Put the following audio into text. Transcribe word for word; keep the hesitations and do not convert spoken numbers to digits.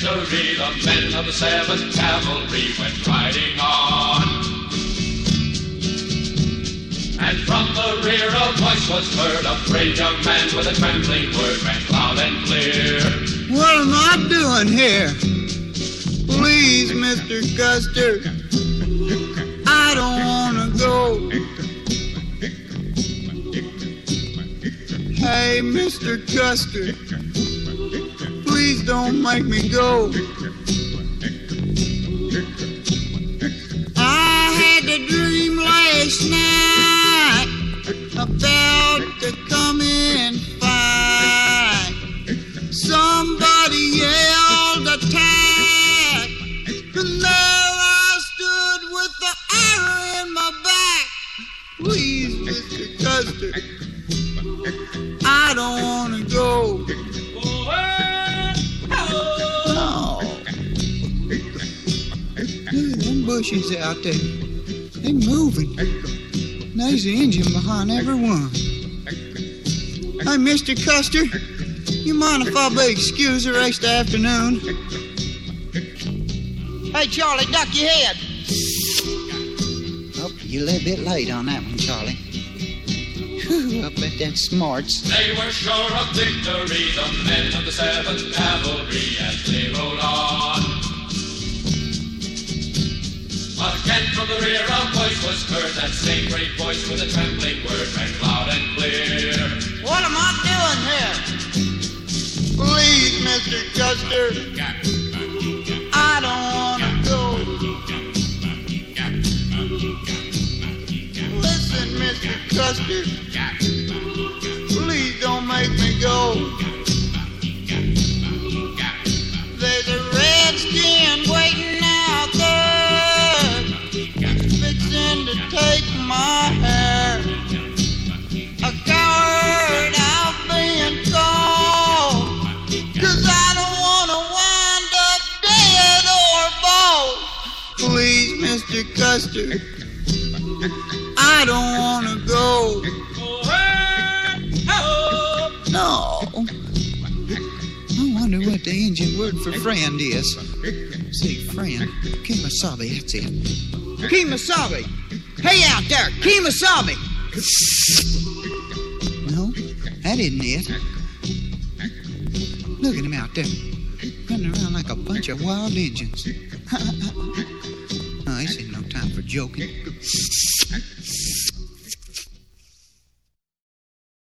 victory, the men of the seventh Cavalry went riding on. And from the rear a voice was heard, a brave young man with a trembling word rang loud and clear. What am I doing here? Please, Mister Custer, I don't want to go. Hey, Mister Custer, please don't make me go. I had a dream last night about to come in fight. Somebody yelled attack, and there I stood with the arrow in my back. Please, Mister Custer, I don't want to go. No. Look at them bushes out there. They're moving. There's an engine behind every one. Hey, Mister Custer, you mind if I be excused the rest of the afternoon? Hey, Charlie, duck your head. Oh, you're a little bit late on that one, Charlie. Whew, I bet that's smarts. They were sure of victory, the men of the seventh Cavalry, as they rode on. Again from the rear a voice was heard, that same great voice with a trembling word rang loud and clear. What am I doing here? Please, Mister Custer, I don't want to go. Listen, Mister Custer, please don't make me go. There's a redskin waiting out there, fixing to take my hair. A coward I've been called, 'cause I don't want to wind up dead or bald. Please, Mister Custer, I don't want to go. No. I wonder what the Indian word for friend is. See, friend. Kemosabe, that's it. Kemosabe. Hey out there, Kemosabe. No, that isn't it. Look at him out there, running around like a bunch of wild Indians. No, this ain't no time for joking.